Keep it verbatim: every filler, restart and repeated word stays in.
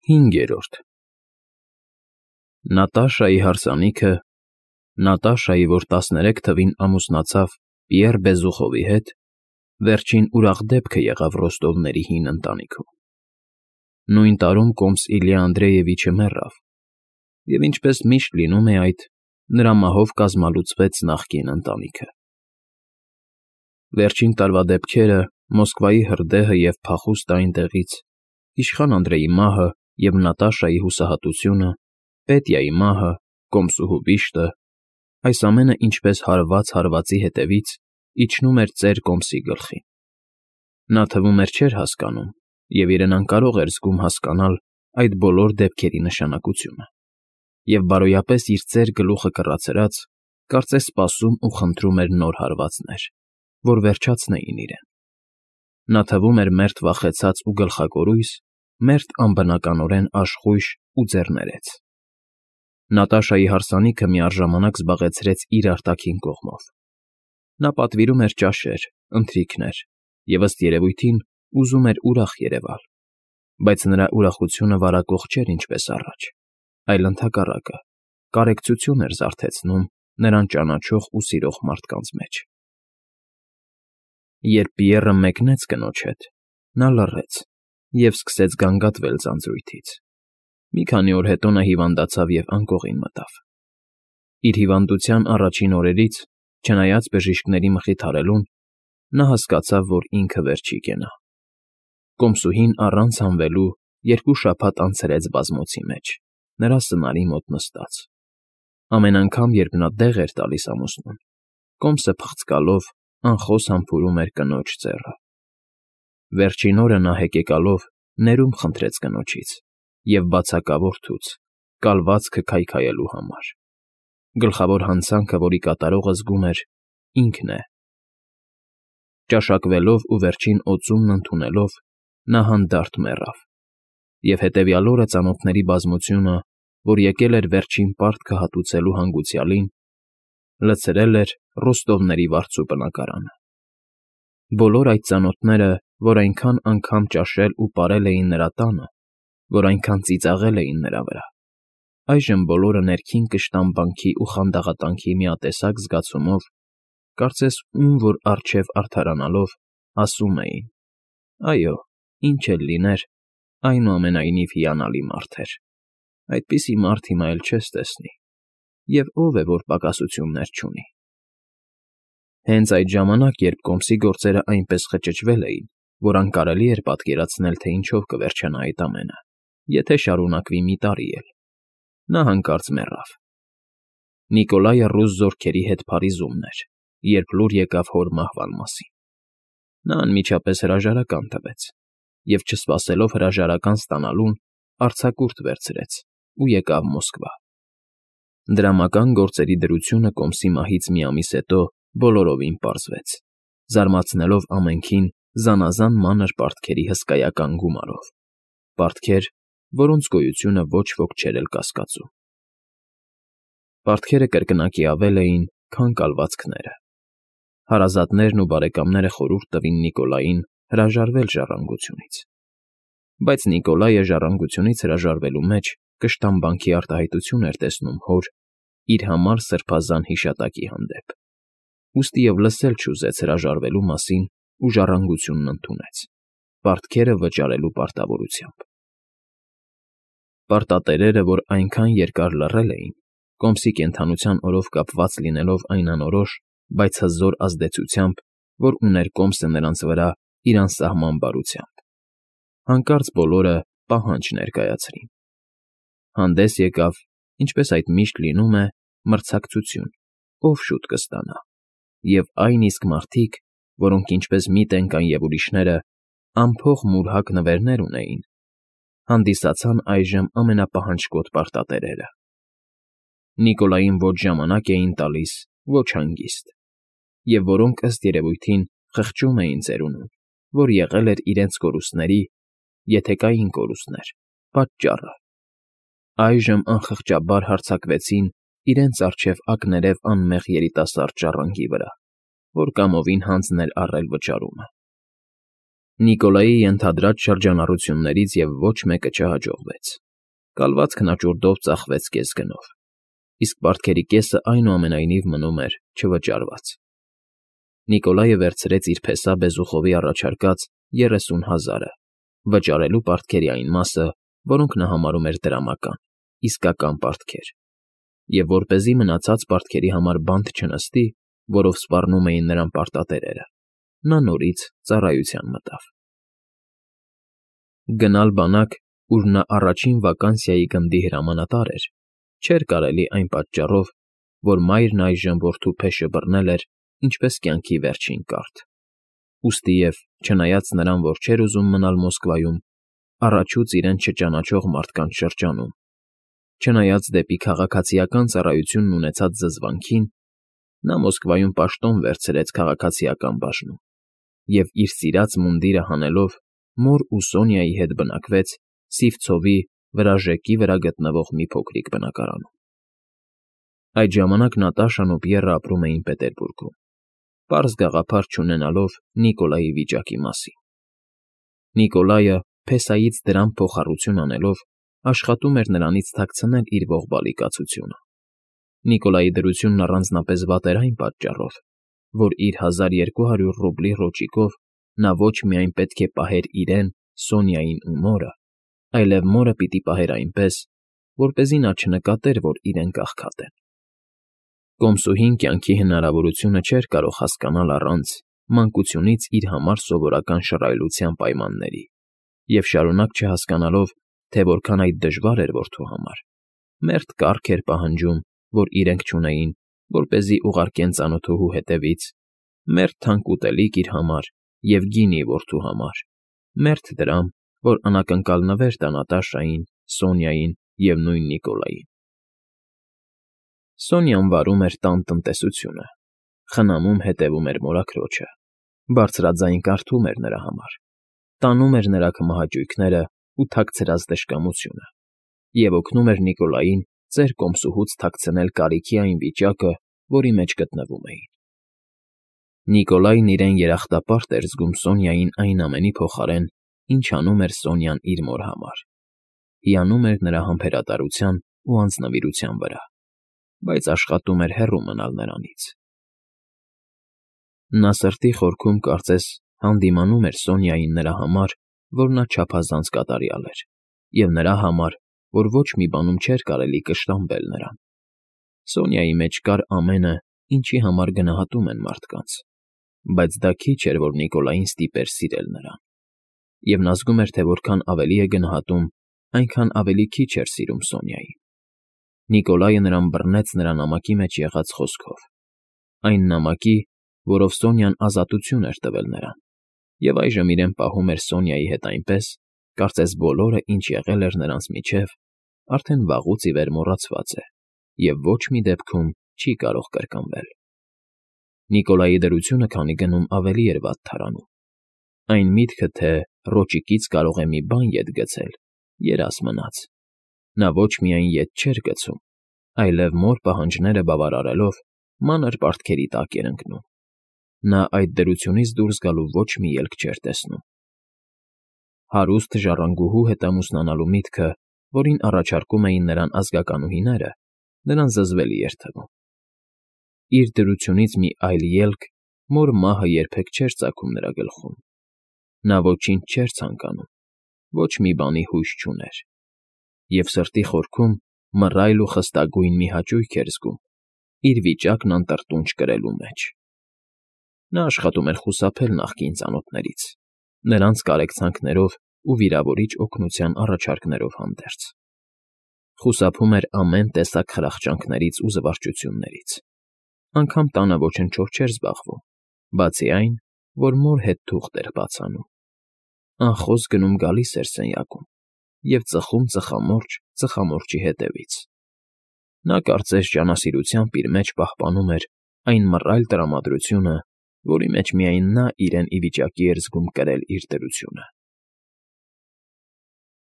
Հինգերորդ Նատաշայի հարսանիքը, Նատաշայի, որ տասներեք թվին ամուսնացավ Պիեռ Բեզուխովի հետ, վերջին ուրախ դեպքը եղավ Ռոստովների հին ընտանիքում։ Նույն տարում կոմս Իլյա Անդրեևիչը մեռավ, և ինչպես միշտ լինում է այդ, նրա մահով կազմալուծվեց նախկին ընտանիքը։ Վերջին տարվա դեպքերը, Մոսկվայի հրդեհը և փախուստը այնտեղից, իշխան Անդրեի մահը և Նատաշայի հուսահատությունը, Պետյայի մահը, կոմսուհու վիշտը, այս ամենը ինչպես հարված հարվածի հետևից իջնում էր ծեր կոմսի գլխին։ Նա թվում էր չէր հասկանում և իրեն անկարող էր զգում հասկանալ այդ բոլոր դեպքերի նշանակությունը, և բարոյապես իր ծեր գլուխը կռացրած, կարծես սպասում ու խնդրում էր նոր հարվածներ, որ վերջացնեին իրեն։ Նա թվում էր մերթ վախեցած ու գլխակորույս, մերթ անբնականորեն աշխույժ ու ձեռներեց։ Նատաշայի հարսանիքը միառժամանակ զբաղեցրեց իր արտաքին կողմով։ Նա պատվիրում էր ճաշեր, ընթրիքներ և, ըստ երևույթին, ուզում էր ուրախ երևալ, բայց նրա ուրախությունը վարակող չէր ինչպես առաջ, այլ ընդհակառակը, կարեկցություն էր զարթեցնում նրան ճանաչող ու սիրող մարդկանց մեջ։ Երբ Պիեռը մեկնեց կնոջ հետ, նա լռեց և սկսեց գանգատվել ձանձրույթից։ Մի քանի օր հետո նա հիվանդացավ և անկողին մտավ։ Իր հիվանդության առաջին օրերից, չնայած բժիշկների մխիթարելուն, նա հասկացավ, որ ինքը վեր չի կենա։ Կոմսուհին առանց հանվելու երկու շաբաթ անցրեց բազմոցի մեջ, նրա սնարի մոտ նստած։ Ամեն անգամ, երբ նա դեղ էր տալիս ամուսնուն, կոմսը փղծկալով անխոս համբուրում էր կնոջ ձեռը։ Վերջին օրը նա հեկեկալով ներում խնդրեց կնոջից և բացակավոր թուց, կալվածքը քայքայելու համար։ Գլխավոր հանցանքը, որի կատարողը զգում էր, ինքն է։ Ճաշակվելով ու վերջին օծումն ընդունելով, նա հանդարտ մեռավ, և հետևյալ օրը ծանոթների բազմությունը, որ եկել էր վերջին պարտքը հատուցելու հանգուցյալին, լցրել էր Ռոստովների վարձու բնակարանը։ Բոլոր այդ ծանոթները, որ այնքան անգամ ճաշել ու պարել էին նրա տանը, որ այնքան ծիծաղել էին նրա վրա, այժմ բոլորը ներքին կշտամբանքի ու խանդաղատանքի միատեսակ զգացումով, կարծես ում որ առջև արդարանալով, ասում էին. «Այո, ինչ էլ լիներ, այնուամենայնիվ հիանալի մարդ էր, այդպիսի մարդ հիմա էլ չես տեսնի, և ով է, որ պակասություններ չունի»։ Հենց այդ ժամանակ, երբ կոմսի գործերը այնպես խճճվել էին, որ անկարելի էր պատկերացնել, թե ինչով կվերջանա այդ ամենը, եթե շարունակվի մի տարի էլ, նա հանկարծ մեռավ։ Նիկոլայը ռուս զորքերի հետ Փարիզումն էր, երբ լուր եկավ հոր մահվան մասին։ Նա անմիջապես հրաժարական տվեց և, չսպասելով հրաժարական ստանալուն, արձակուրդ վերցրեց ու եկավ Մոսկվա։ Դրամական գործերի դրությունը կոմսի մահից մի ամիս հետո բոլորովին պարզվեց, զարմացնելով ամենքին զանազան մանր պարտքերի հսկայական գումարով, պարտքեր, որոնց գոյությունը ոչ ոք չէր էլ կասկածում։ Պարտքերը կրկնակի ավել էին, քան կալվածքները։ Հարազատներն ու բարեկամները խորհուրդ տվին Նիկոլային հրաժարվել ժառանգությունից։ Բայց Նիկոլայը ժառանգությունից հրաժարվելու մեջ կշտամբանքի արտահայտություն էր տեսնում հոր, իր համար սրբազան հիշատակի հանդեպ, ուստի և լսել չուզեց հրաժարվելու մասին ու ժառանգությունն ընդունեց, պարտքերը վճարելու պարտավորությամբ։ Պարտատերերը, որ այնքան երկար լռել էին, կոմսի կենդանության օրով կապված լինելով այն անորոշ, բայց հզոր ազդեցությամբ, որ ուներ կոմսը նրանց վրա իր անսահման բարությամբ, հանկարծ բոլորը պահանջ ներկայացրին։ Հանդես եկավ, ինչպես այդ միշտ լինում է, մրցակցություն, ով շուտ կստանա, և այն իսկ մարդիկ, որոնք ինչպես Միտենկան և ուրիշները անփող մուրհակ նվերներ ունեին, հանդիսացան այժմ ամենապահանջկոտ պարտատերերը։ Նիկոլային ոչ ժամանակ էին տալիս, ոչ հանգիստ, և որոնք, ըստ երևույթին, խղճում էին ծերունուն, որ եղել էր իրենց կորուստների, եթե կային կորուստներ, պատճառը։ Այժմ անխղճաբար հարձակվեցին իրենց առջև ակներև անմեղ երիտասարդ ժառանգի վրա, որ կամովին հանձն էր առել վճարումը։ Նիկոլայի ենթադրած շրջանառություններից և ոչ մեկը չհաջողվեց. կալվածքն աճուրդով ծախվեց կեսգնով, իսկ պարտքերի կեսը այնուամենայնիվ մնում էր չվճարված։ Նիկոլայը վերցրեց իր փեսա Բեզուխովի առաջարկած երեսուն հազարը, վճարելու պարտքերի այն մասը, որոնք նա համարում էր դրամական, իսկական պարտքեր, և որպեսզի մնացած պարտքերի համար բանտ չնստի, որով սպառնում էին նրան պարտատերերը, նա նորից ծառայության մտավ։ Գնալ բանակ, ուր նա առաջին վականսիայի գնդի հրամանատար էր, չէր կարելի այն պատճառով, որ մայրն այժմ որդու փեշը բռնել էր ինչպես կյանքի վերջին կառք, ուստիև, չնայած նրան, որ չէր ուզում մնալ Մոսկվայում, առաջուց իրեն չճանաչող մարդկանց շրջանում, չնայած դեպի քաղաքացիական ծառայությունն ունեցած զզվանքին, նա Մոսկվայում պաշտոն վերցրեց քաղաքացիական բաժնում և իր սիրած մունդիրը հանելով մոր ու Սոնյայի հետ բնակվեց Սիվցովի վրաժեկի վրա գտնվող մի փոքրիկ բնակարանում։ Այդ ժամանակ Նատաշան ու Պիեռը ապրում էին Պետերբուրգում, պարզ գաղափար չունենալով Նիկոլայի վիճակի մասին։ Նիկոլայը, փեսայից դրամ փոխառություն անելով, աշխատում էր նրանից թաքցնել իր ողբալի կացությունը։ Նիկոլայի դրությունն առանձնապես վատ էր այն պատճառով, որ իր հազար երկու հարյուր ռուբլի ռոճիկով նա ոչ միայն պետք է պահեր իրեն, Սոնյային ու մորը, այլև մորը պիտի պահեր այնպես, որպեսզի նա չնկատեր, որ իրեն կաղքատ են։ Կոմսուհին կյանքի հնարավորությունը չէր կարող հասկանալ առանց մանկությունից իր համար սովորական շռայլության պայմանների և շարունակ չհասկանալով, թե որքան այդ դժվար էր որդու համար, մերթ կառք էր պահանջում, որ իրենք չունեին, որպեսզի ուղարկեն ծանոթուհու հետևից, մերթ թանկ ուտելիք իր համար և գինի որդու համար, մերթ դրամ, որ անակնկալ նվեր տա Նատաշային, Սոնյային և նույն Նիկոլային։ Սոնյան վարում էր տան տնտեսությունը, խնամում հետևում էր մորաքրոջը, բարձրաձայն կարդում էր նրա համար, տանում էր նրա քմահաճույքները ու թաքցրած դժկամությունը և օգնում էր Նիկոլային ծեր կոմսուհուց թաքցնել կարիքի այն վիճակը, որի մեջ գտնվում էին։ Նիկոլայն իրեն երախտապարտ էր զգում Սոնյային այն ամենի փոխարեն, ինչ անում էր Սոնյան իր մոր համար, հիանում էր նրա համբերատարության ու անձնվիրության վրա, բայց աշխատում էր հեռու մնալ նրանից։ Նա սրտի խորքում կարծես հանդիմանում էր Սոնյային նրա համար, որ նա չափազանց կատարյալ էր, և նրա համար, որ ոչ մի բանում չէր կարելի կշտամբել նրան։ Սոնյայի մեջ կար ամենը, ինչի համար գնահատում են մարդկանց, բայց դա քիչ էր, որ Նիկոլային ստիպեր սիրել նրան, և նա զգում էր, թե որքան ավելի է գնահատում, այնքան ավելի քիչ էր սիրում Սոնյային։ Նիկոլայը նրան բռնեց նրա նամակի մեջ եղած խոսքով, այն նամակի, որով Սոնյան ազատություն էր տվել նրան, և այժմ իրեն պահում էր Սոնյայի հետ այնպես, կարծես բոլորը, ինչ եղել էր նրանց միջև, արդեն վաղուց ի վեր մոռացված է և ոչ մի դեպքում չի կարող կրկնվել։ Նիկոլայի դրությունը քանի գնում ավելի էր վատթարանում։ Այն միտքը, թե ռոճիկից կարող է մի բան ետ գցել, երազ մնաց։ Նա ոչ միայն ետ չէր գցում, այլև մոր պահանջները բավարարելով մանր պարտքերի տակ էր ընկնում։ Նա այդ դրությունից դուրս գալու ոչ մի ելք չէր տեսնում։ Հարուստ ժառանգուհու հետ ամուսնանալու միտքը, որին առաջարկում էին նրան ազգականուհիները, նրան զզվելի էր թվում։ Իր դրությունից մի այլ ելք մոր մահը երբեք չէր ծագում նրա գլխում։ Նա ոչինչ չէր ցանկանում, ոչ մի բանի հույս չուներ, և սրտի խորքում մռայլ ու խստագույն մի հաճույք էր զգում իր վիճակն անտրտունջ կրելու մեջ։ Նա աշխատում էր խուսափել նախկին ծանոթներից, նրանց կարեկցանքներով ու վիրավորիչ օգնության առաջարկներով հանդերձ։ Խուսափում էր ամեն տեսակ խրախճանքներից ու զվարճություններից, անգամ տանը ոչնչով չէր զբաղվում, բացի այն, որ մոր հետ թուղթ էր բաց անում։ Անխոս գնում֊գալիս էր սենյակում և ծխում ծխամորճ ծխամորճի հետևից։ Նա կարծես ջանասիրությամբ իր մեջ պահպանում էր այն մռայլ տրամադրությունը, որի մեջ միայն նա իրեն ի վիճակի էր զգում կրել իր դրությունը։